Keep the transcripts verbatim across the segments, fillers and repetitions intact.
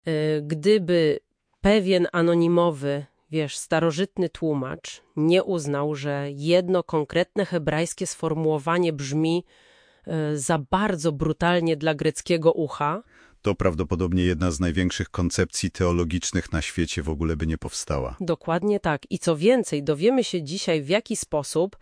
Y, Gdyby pewien anonimowy, wiesz, starożytny tłumacz nie uznał, że jedno konkretne hebrajskie sformułowanie brzmi y, za bardzo brutalnie dla greckiego ucha, To prawdopodobnie jedna z największych koncepcji teologicznych na świecie w ogóle by nie powstała. dokładnie tak. I co więcej, dowiemy się dzisiaj, w jaki sposób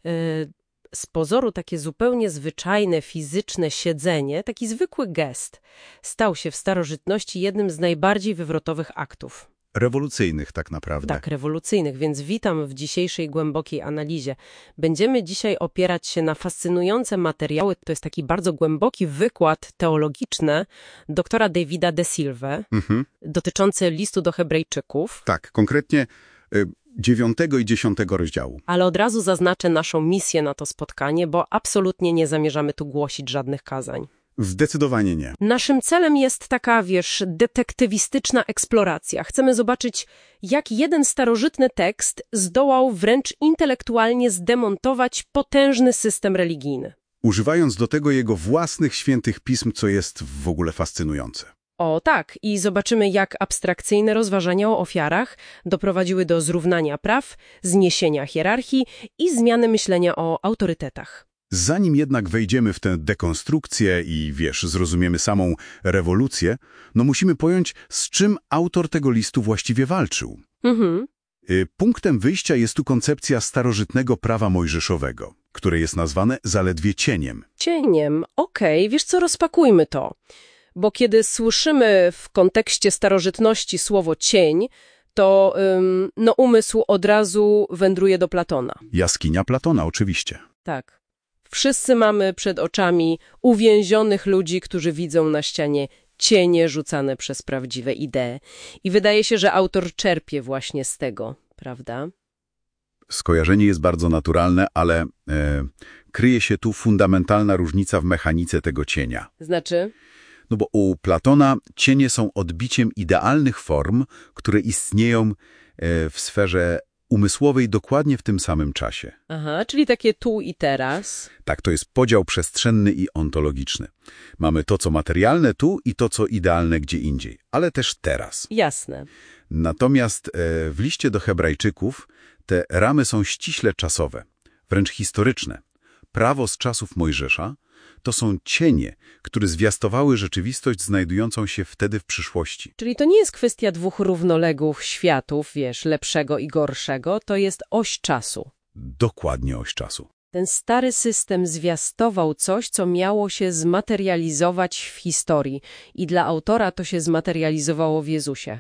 y, z pozoru takie zupełnie zwyczajne, fizyczne siedzenie, taki zwykły gest, stał się w starożytności jednym z najbardziej wywrotowych aktów. Rewolucyjnych tak naprawdę. Tak, rewolucyjnych, więc witam w dzisiejszej głębokiej analizie. Będziemy dzisiaj opierać się na fascynujące materiały, to jest taki bardzo głęboki wykład teologiczny doktora Davida De Silva, Mhm. dotyczący listu do Hebrajczyków, Tak, konkretnie y, dziewiątego i dziesiątego rozdziału. ale od razu zaznaczę naszą misję na to spotkanie, bo absolutnie nie zamierzamy tu głosić żadnych kazań. Zdecydowanie nie. Naszym celem jest taka, wiesz, detektywistyczna eksploracja. Chcemy zobaczyć, jak jeden starożytny tekst zdołał wręcz intelektualnie zdemontować potężny system religijny. Używając do tego jego własnych świętych pism, co jest w ogóle fascynujące. O tak, i zobaczymy, jak abstrakcyjne rozważania o ofiarach doprowadziły do zrównania praw, zniesienia hierarchii i zmiany myślenia o autorytetach. Zanim jednak wejdziemy w tę dekonstrukcję i, wiesz, zrozumiemy samą rewolucję, no musimy pojąć, z czym autor tego listu właściwie walczył. Mhm. Y, Punktem wyjścia jest tu koncepcja starożytnego prawa mojżeszowego, które jest nazwane zaledwie cieniem. Cieniem, okej, wiesz co, rozpakujmy to. Bo kiedy słyszymy w kontekście starożytności słowo cień, to ym, no umysł od razu wędruje do Platona. Jaskinia Platona, oczywiście. Tak. Wszyscy mamy przed oczami uwięzionych ludzi, którzy widzą na ścianie cienie rzucane przez prawdziwe idee. I wydaje się, że autor czerpie właśnie z tego, prawda? Skojarzenie jest bardzo naturalne, ale e, kryje się tu fundamentalna różnica w mechanice tego cienia. Znaczy? No bo u Platona cienie są odbiciem idealnych form, które istnieją e, w sferze umysłowej dokładnie w tym samym czasie. Aha, czyli takie tu i teraz. Tak, to jest podział przestrzenny i ontologiczny. Mamy to, co materialne tu i to, co idealne gdzie indziej, ale też teraz. Jasne. Natomiast e, w liście do Hebrajczyków te ramy są ściśle czasowe, wręcz historyczne. Prawo z czasów Mojżesza to są cienie, które zwiastowały rzeczywistość znajdującą się wtedy w przyszłości. Czyli to nie jest kwestia dwóch równoległych światów, wiesz, lepszego i gorszego, to jest oś czasu. Dokładnie oś czasu. Ten stary system zwiastował coś, co miało się zmaterializować w historii i dla autora to się zmaterializowało w Jezusie.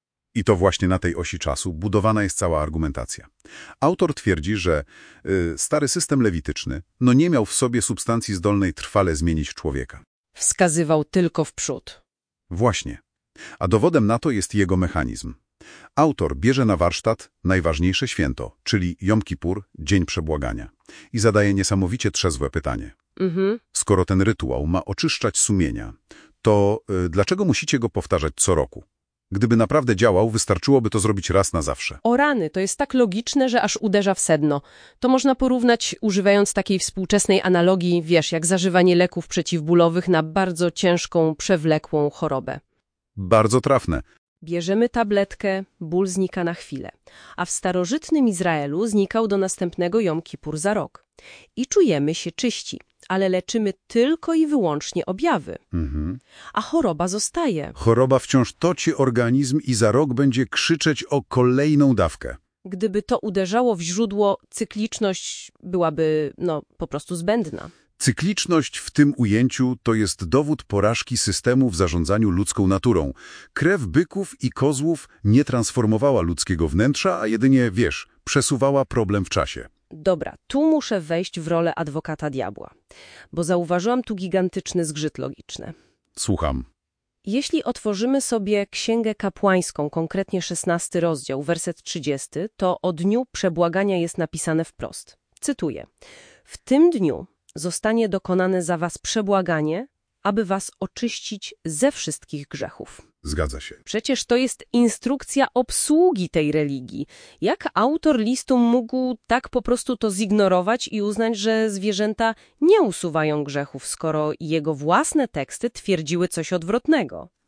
I to właśnie na tej osi czasu budowana jest cała argumentacja. Autor twierdzi, że y, stary system lewityczny no nie miał w sobie substancji zdolnej trwale zmienić człowieka. Wskazywał tylko w przód. Właśnie. A dowodem na to jest jego mechanizm. Autor bierze na warsztat najważniejsze święto, czyli Jom Kippur, Dzień Przebłagania, i zadaje niesamowicie trzezłe pytanie. Mhm. Skoro ten rytuał ma oczyszczać sumienia, to y, dlaczego musicie go powtarzać co roku? Gdyby naprawdę działał, wystarczyłoby to zrobić raz na zawsze. O rany, to jest tak logiczne, że aż uderza w sedno. To można porównać, używając takiej współczesnej analogii, wiesz, jak zażywanie leków przeciwbólowych na bardzo ciężką, przewlekłą chorobę. Bardzo trafne. Bierzemy tabletkę, ból znika na chwilę, a w starożytnym Izraelu znikał do następnego Jom Kippur za rok. I czujemy się czyści, ale leczymy tylko i wyłącznie objawy, Mhm. a choroba zostaje. Choroba wciąż toci organizm i za rok będzie krzyczeć o kolejną dawkę. Gdyby to uderzało w źródło, cykliczność byłaby, no, po prostu zbędna. Cykliczność w tym ujęciu to jest dowód porażki systemu w zarządzaniu ludzką naturą. Krew byków i kozłów nie transformowała ludzkiego wnętrza, a jedynie, wiesz, przesuwała problem w czasie. Dobra, tu muszę wejść w rolę adwokata diabła, bo zauważyłam tu gigantyczny zgrzyt logiczny. Słucham. Jeśli otworzymy sobie Księgę Kapłańską, konkretnie szesnasty rozdział, werset trzydziesty, to o dniu przebłagania jest napisane wprost. Cytuję. W tym dniu zostanie dokonane za was przebłaganie, aby was oczyścić ze wszystkich grzechów. Zgadza się. Przecież to jest instrukcja obsługi tej religii. Jak autor listu mógł tak po prostu to zignorować i uznać, że zwierzęta nie usuwają grzechów, skoro jego własne teksty twierdziły coś odwrotnego?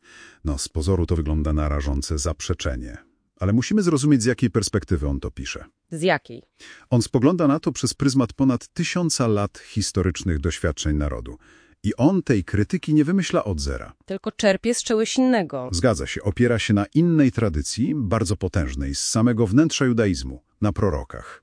No, z pozoru to wygląda na rażące zaprzeczenie. Ale musimy zrozumieć, z jakiej perspektywy on to pisze. Z jakiej? On spogląda na to przez pryzmat ponad tysiąca lat historycznych doświadczeń narodu. I on tej krytyki nie wymyśla od zera. Tylko czerpie z czegoś innego. Zgadza się, opiera się na innej tradycji, bardzo potężnej, z samego wnętrza judaizmu, na prorokach.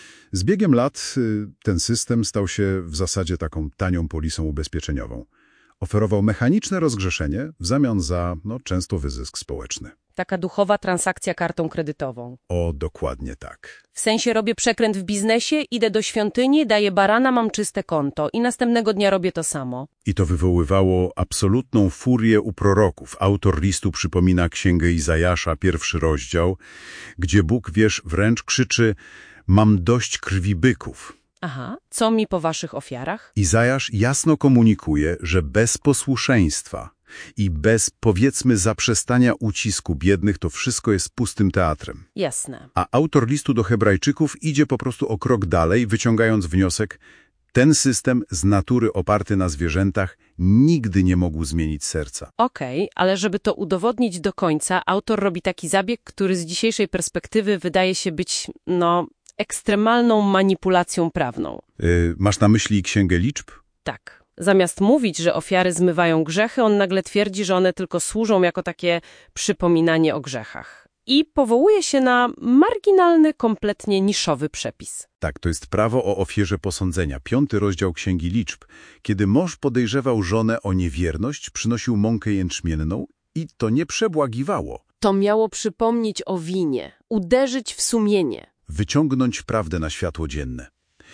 Z biegiem lat y, ten system stał się w zasadzie taką tanią polisą ubezpieczeniową. Oferował mechaniczne rozgrzeszenie w zamian za, no, często wyzysk społeczny. Taka duchowa transakcja kartą kredytową. O, dokładnie tak. W sensie robię przekręt w biznesie, idę do świątyni, daję barana, mam czyste konto i następnego dnia robię to samo. I to wywoływało absolutną furię u proroków. Autor listu przypomina Księgę Izajasza, pierwszy rozdział, gdzie Bóg, wiesz, wręcz krzyczy: mam dość krwi byków. Aha, co mi po waszych ofiarach? Izajasz jasno komunikuje, że bez posłuszeństwa i bez, powiedzmy, zaprzestania ucisku biednych to wszystko jest pustym teatrem. Jasne. A autor listu do Hebrajczyków idzie po prostu o krok dalej, wyciągając wniosek: ten system z natury oparty na zwierzętach nigdy nie mógł zmienić serca. Okej, okay, ale żeby to udowodnić do końca, autor robi taki zabieg, który z dzisiejszej perspektywy wydaje się być, no, ekstremalną manipulacją prawną. Yy, masz na myśli Księgę Liczb? Tak. Zamiast mówić, że ofiary zmywają grzechy, on nagle twierdzi, że one tylko służą jako takie przypominanie o grzechach. I powołuje się na marginalny, kompletnie niszowy przepis. Tak, to jest prawo o ofierze posądzenia, piąty rozdział Księgi Liczb. Kiedy mąż podejrzewał żonę o niewierność, przynosił mąkę jęczmienną i to nie przebłagiwało. To miało przypomnieć o winie, uderzyć w sumienie. Wyciągnąć prawdę na światło dzienne.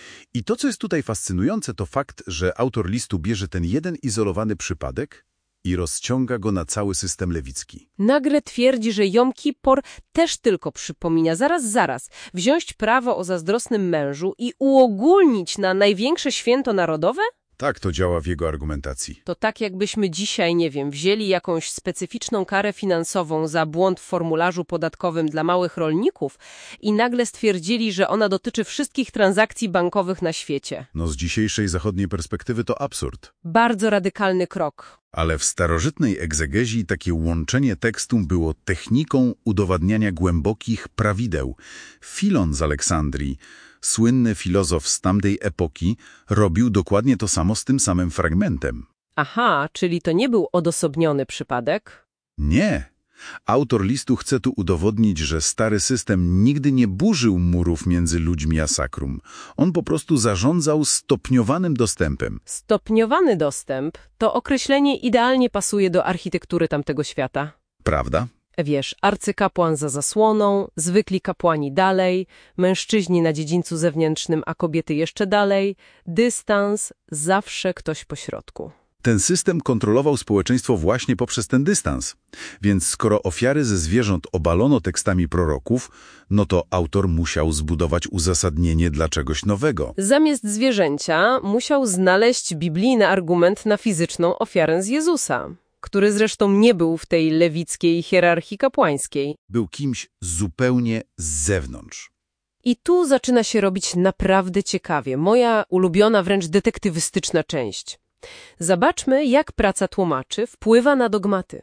I to, co jest tutaj fascynujące, to fakt, że autor listu bierze ten jeden izolowany przypadek i rozciąga go na cały system lewicki. Nagle twierdzi, że Jom Kippur też tylko przypomina, zaraz, zaraz, wziąć prawo o zazdrosnym mężu i uogólnić na największe święto narodowe? Tak to działa w jego argumentacji. To tak jakbyśmy dzisiaj, nie wiem, wzięli jakąś specyficzną karę finansową za błąd w formularzu podatkowym dla małych rolników i nagle stwierdzili, że ona dotyczy wszystkich transakcji bankowych na świecie. No z dzisiejszej zachodniej perspektywy to absurd. Bardzo radykalny krok. Ale w starożytnej egzegezji takie łączenie tekstu było techniką udowadniania głębokich prawideł. Filon z Aleksandrii, słynny filozof z tamtej epoki, robił dokładnie to samo z tym samym fragmentem. Aha, czyli to nie był odosobniony przypadek? Nie. Autor listu chce tu udowodnić, że stary system nigdy nie burzył murów między ludźmi a sakrum. On po prostu zarządzał stopniowanym dostępem. Stopniowany dostęp to określenie idealnie pasuje do architektury tamtego świata. Prawda? Wiesz, arcykapłan za zasłoną, zwykli kapłani dalej, mężczyźni na dziedzińcu zewnętrznym, a kobiety jeszcze dalej, dystans, zawsze ktoś pośrodku. Ten system kontrolował społeczeństwo właśnie poprzez ten dystans. Więc skoro ofiary ze zwierząt obalono tekstami proroków, no to autor musiał zbudować uzasadnienie dla czegoś nowego. Zamiast zwierzęcia musiał znaleźć biblijny argument na fizyczną ofiarę z Jezusa, który zresztą nie był w tej lewickiej hierarchii kapłańskiej. Był kimś zupełnie z zewnątrz. I tu zaczyna się robić naprawdę ciekawie. Moja ulubiona, wręcz detektywistyczna część. Zobaczmy, jak praca tłumaczy wpływa na dogmaty.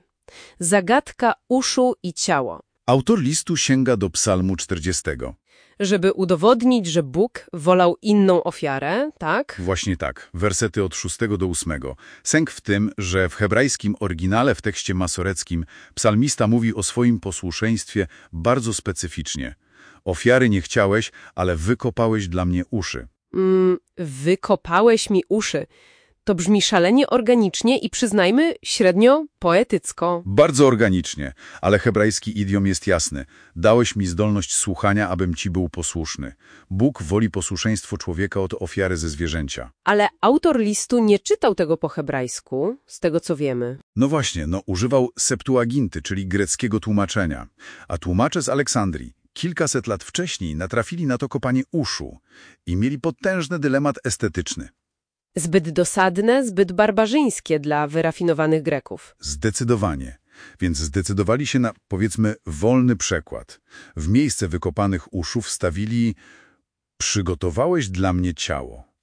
Zagadka uszu i ciało. Autor listu sięga do Psalmu czterdziestego. Żeby udowodnić, że Bóg wolał inną ofiarę, tak? Właśnie tak, wersety od szóstego do ósmego. Sęk w tym, że w hebrajskim oryginale, w tekście masoreckim, psalmista mówi o swoim posłuszeństwie bardzo specyficznie. Ofiary nie chciałeś, ale wykopałeś dla mnie uszy. Mm, wykopałeś mi uszy. To brzmi szalenie organicznie i przyznajmy, średnio poetycko. Bardzo organicznie, ale hebrajski idiom jest jasny. Dałeś mi zdolność słuchania, abym ci był posłuszny. Bóg woli posłuszeństwo człowieka od ofiary ze zwierzęcia. Ale autor listu nie czytał tego po hebrajsku, z tego co wiemy. No właśnie, no używał Septuaginty, czyli greckiego tłumaczenia. A tłumacze z Aleksandrii kilkaset lat wcześniej natrafili na to kopanie uszu i mieli potężny dylemat estetyczny. Zbyt dosadne, zbyt barbarzyńskie dla wyrafinowanych Greków. Zdecydowanie. Więc zdecydowali się na, powiedzmy, wolny przekład. W miejsce wykopanych uszu wstawili: przygotowałeś dla mnie ciało.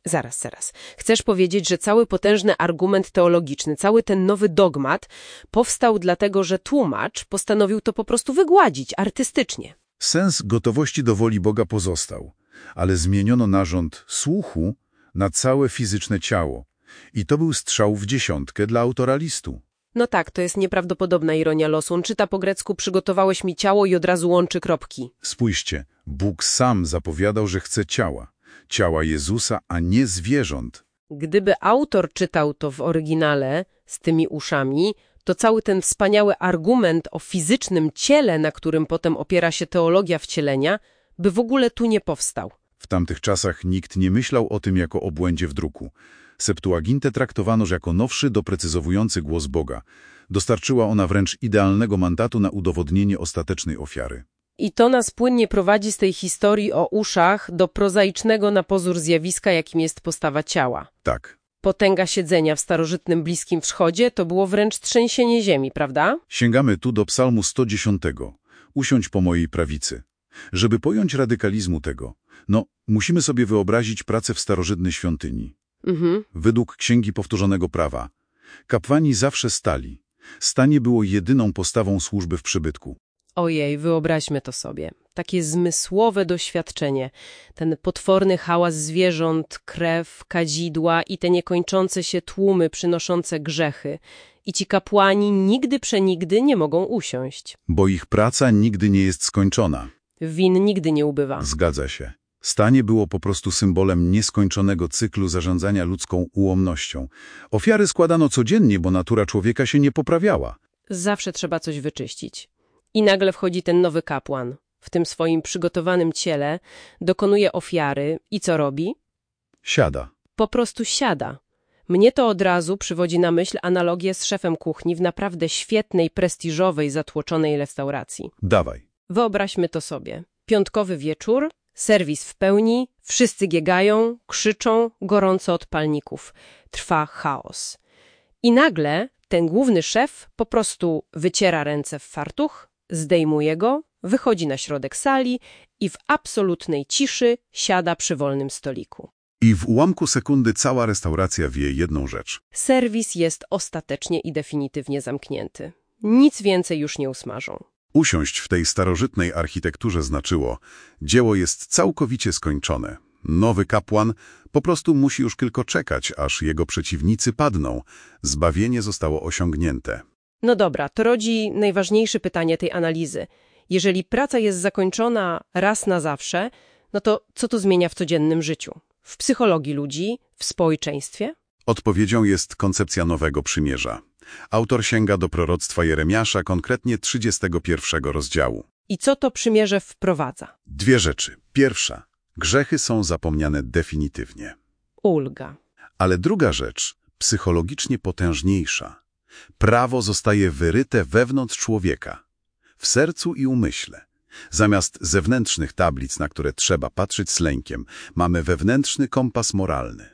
Zaraz, zaraz. Chcesz powiedzieć, że cały potężny argument teologiczny, cały ten nowy dogmat powstał dlatego, że tłumacz postanowił to po prostu wygładzić artystycznie. Sens gotowości do woli Boga pozostał, ale zmieniono narząd słuchu na całe fizyczne ciało. I to był strzał w dziesiątkę dla autora listu. No tak, to jest nieprawdopodobna ironia losu. On czyta po grecku: przygotowałeś mi ciało i od razu łączy kropki. Spójrzcie, Bóg sam zapowiadał, że chce ciała. Ciała Jezusa, a nie zwierząt. Gdyby autor czytał to w oryginale z tymi uszami, to cały ten wspaniały argument o fizycznym ciele, na którym potem opiera się teologia wcielenia, by w ogóle tu nie powstał. W tamtych czasach nikt nie myślał o tym jako o błędzie w druku. Septuagintę traktowano jako nowszy, doprecyzowujący głos Boga. Dostarczyła ona wręcz idealnego mandatu na udowodnienie ostatecznej ofiary. I to nas płynnie prowadzi z tej historii o uszach do prozaicznego na pozór zjawiska, jakim jest postawa ciała. Tak. Potęga siedzenia w starożytnym Bliskim Wschodzie to było wręcz trzęsienie ziemi, prawda? Sięgamy tu do Psalmu sto dziesiątego. Usiądź po mojej prawicy. Żeby pojąć radykalizmu tego, no, musimy sobie wyobrazić pracę w starożytnej świątyni. Mhm. Według Księgi Powtórzonego Prawa kapłani zawsze stali. Stanie było jedyną postawą służby w przybytku. Ojej, wyobraźmy to sobie. Takie zmysłowe doświadczenie. Ten potworny hałas zwierząt, krew, kadzidła i te niekończące się tłumy przynoszące grzechy. I ci kapłani nigdy przenigdy nie mogą usiąść. Bo ich praca nigdy nie jest skończona. Win nigdy nie ubywa. Zgadza się. Stanie było po prostu symbolem nieskończonego cyklu zarządzania ludzką ułomnością. Ofiary składano codziennie, bo natura człowieka się nie poprawiała. Zawsze trzeba coś wyczyścić. I nagle wchodzi ten nowy kapłan. W tym swoim przygotowanym ciele dokonuje ofiary i co robi? Siada. Po prostu siada. Mnie to od razu przywodzi na myśl analogię z szefem kuchni w naprawdę świetnej, prestiżowej, zatłoczonej restauracji. Dawaj. Wyobraźmy to sobie. Piątkowy wieczór, serwis w pełni, wszyscy giegają, krzyczą, gorąco od palników. Trwa chaos. I nagle ten główny szef po prostu wyciera ręce w fartuch, zdejmuje go, wychodzi na środek sali i w absolutnej ciszy siada przy wolnym stoliku. I w ułamku sekundy cała restauracja wie jedną rzecz. Serwis jest ostatecznie i definitywnie zamknięty. Nic więcej już nie usmażą. Usiąść w tej starożytnej architekturze znaczyło, dzieło jest całkowicie skończone. Nowy kapłan po prostu musi już tylko czekać, aż jego przeciwnicy padną. Zbawienie zostało osiągnięte. No dobra, to rodzi najważniejsze pytanie tej analizy. Jeżeli praca jest zakończona raz na zawsze, no to co to zmienia w codziennym życiu? W psychologii ludzi, w społeczeństwie? Odpowiedzią jest koncepcja Nowego Przymierza. Autor sięga do proroctwa Jeremiasza, konkretnie trzydziestego pierwszego rozdziału. I co to przymierze wprowadza? Dwie rzeczy. Pierwsza. Grzechy są zapomniane definitywnie. Ulga. Ale druga rzecz, psychologicznie potężniejsza. Prawo zostaje wyryte wewnątrz człowieka, w sercu i umyśle. Zamiast zewnętrznych tablic, na które trzeba patrzeć z lękiem, mamy wewnętrzny kompas moralny.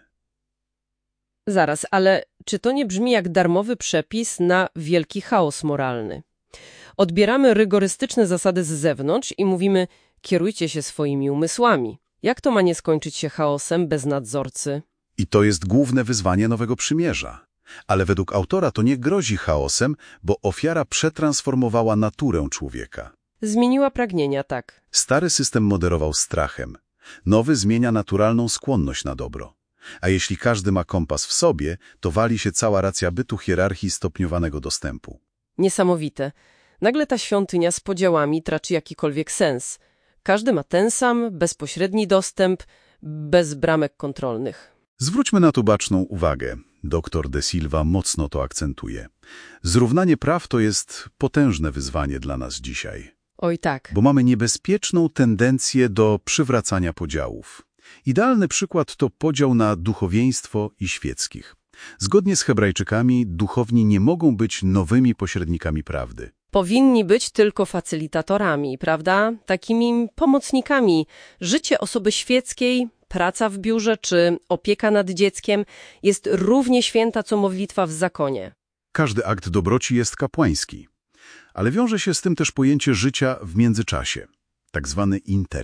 Zaraz, ale czy to nie brzmi jak darmowy przepis na wielki chaos moralny? Odbieramy rygorystyczne zasady z zewnątrz i mówimy: kierujcie się swoimi umysłami. Jak to ma nie skończyć się chaosem bez nadzorcy? I to jest główne wyzwanie Nowego Przymierza. Ale według autora to nie grozi chaosem, bo ofiara przetransformowała naturę człowieka. Zmieniła pragnienia, tak. Stary system moderował strachem. Nowy zmienia naturalną skłonność na dobro. A jeśli każdy ma kompas w sobie, to wali się cała racja bytu hierarchii stopniowanego dostępu. Niesamowite. Nagle ta świątynia z podziałami traci jakikolwiek sens. Każdy ma ten sam, bezpośredni dostęp, bez bramek kontrolnych. Zwróćmy na to baczną uwagę. Doktor De Silva mocno to akcentuje. Zrównanie praw to jest potężne wyzwanie dla nas dzisiaj. Oj tak. Bo mamy niebezpieczną tendencję do przywracania podziałów. Idealny przykład to podział na duchowieństwo i świeckich. Zgodnie z Hebrajczykami, duchowni nie mogą być nowymi pośrednikami prawdy. Powinni być tylko facylitatorami, prawda? Takimi pomocnikami. Życie osoby świeckiej, praca w biurze czy opieka nad dzieckiem jest równie święta co modlitwa w zakonie. Każdy akt dobroci jest kapłański. Ale wiąże się z tym też pojęcie życia w międzyczasie, tak zwany interim.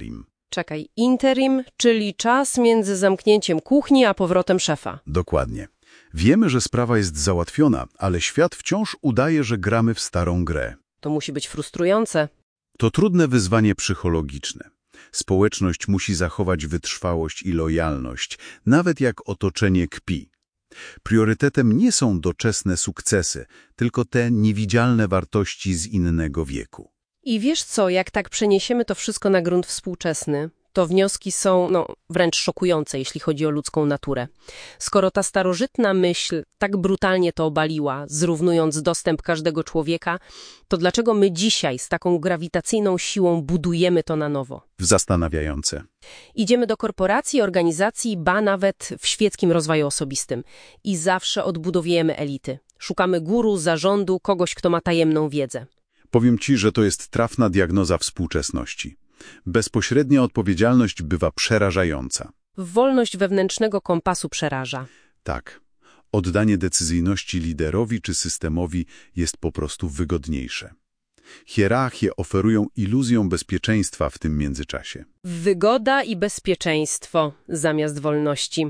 Czekaj, interim, czyli czas między zamknięciem kuchni a powrotem szefa. Dokładnie. Wiemy, że sprawa jest załatwiona, ale świat wciąż udaje, że gramy w starą grę. To musi być frustrujące. To trudne wyzwanie psychologiczne. Społeczność musi zachować wytrwałość i lojalność, nawet jak otoczenie kpi. Priorytetem nie są doczesne sukcesy, tylko te niewidzialne wartości z innego wieku. I wiesz co, jak tak przeniesiemy to wszystko na grunt współczesny, to wnioski są no, wręcz szokujące, jeśli chodzi o ludzką naturę. Skoro ta starożytna myśl tak brutalnie to obaliła, zrównując dostęp każdego człowieka, to dlaczego my dzisiaj z taką grawitacyjną siłą budujemy to na nowo? Zastanawiające. Idziemy do korporacji, organizacji, ba nawet w świeckim rozwoju osobistym i zawsze odbudowujemy elity. Szukamy guru, zarządu, kogoś, kto ma tajemną wiedzę. Powiem Ci, że to jest trafna diagnoza współczesności. Bezpośrednia odpowiedzialność bywa przerażająca. Wolność wewnętrznego kompasu przeraża. Tak. Oddanie decyzyjności liderowi czy systemowi jest po prostu wygodniejsze. Hierarchie oferują iluzję bezpieczeństwa w tym międzyczasie. Wygoda i bezpieczeństwo zamiast wolności.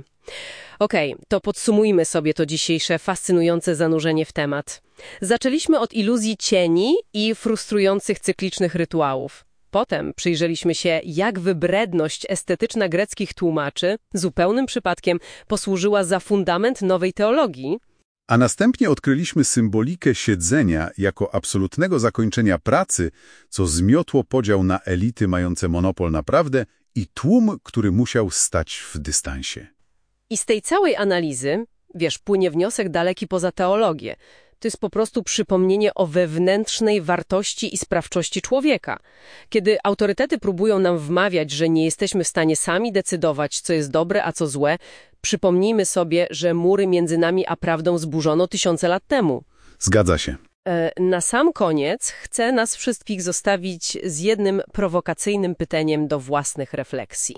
Okej, to podsumujmy sobie to dzisiejsze fascynujące zanurzenie w temat. Zaczęliśmy od iluzji cieni i frustrujących cyklicznych rytuałów. Potem przyjrzeliśmy się, jak wybredność estetyczna greckich tłumaczy zupełnym przypadkiem posłużyła za fundament nowej teologii. A następnie odkryliśmy symbolikę siedzenia jako absolutnego zakończenia pracy, co zmiotło podział na elity mające monopol na prawdę i tłum, który musiał stać w dystansie. I z tej całej analizy, wiesz, płynie wniosek daleki poza teologię. To jest po prostu przypomnienie o wewnętrznej wartości i sprawczości człowieka. Kiedy autorytety próbują nam wmawiać, że nie jesteśmy w stanie sami decydować, co jest dobre, a co złe, przypomnijmy sobie, że mury między nami a prawdą zburzono tysiące lat temu. Zgadza się. E, na sam koniec chcę nas wszystkich zostawić z jednym prowokacyjnym pytaniem do własnych refleksji.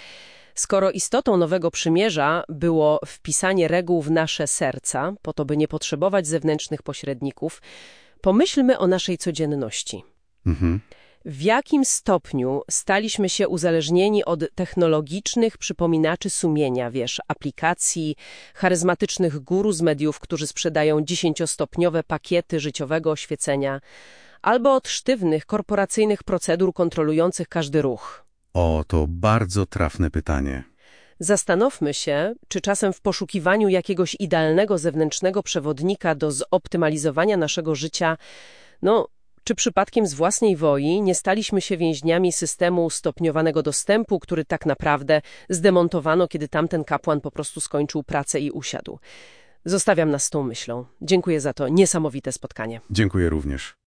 Skoro istotą nowego przymierza było wpisanie reguł w nasze serca, po to by nie potrzebować zewnętrznych pośredników, pomyślmy o naszej codzienności. Mhm. W jakim stopniu staliśmy się uzależnieni od technologicznych przypominaczy sumienia, wiesz, aplikacji, charyzmatycznych guru z mediów, którzy sprzedają dziesięciostopniowe pakiety życiowego oświecenia, albo od sztywnych, korporacyjnych procedur kontrolujących każdy ruch? O, to bardzo trafne pytanie. Zastanówmy się, czy czasem w poszukiwaniu jakiegoś idealnego zewnętrznego przewodnika do zoptymalizowania naszego życia, no, czy przypadkiem z własnej woli nie staliśmy się więźniami systemu stopniowanego dostępu, który tak naprawdę zdemontowano, kiedy tamten kapłan po prostu skończył pracę i usiadł. Zostawiam nas z tą myślą. Dziękuję za to niesamowite spotkanie. Dziękuję również.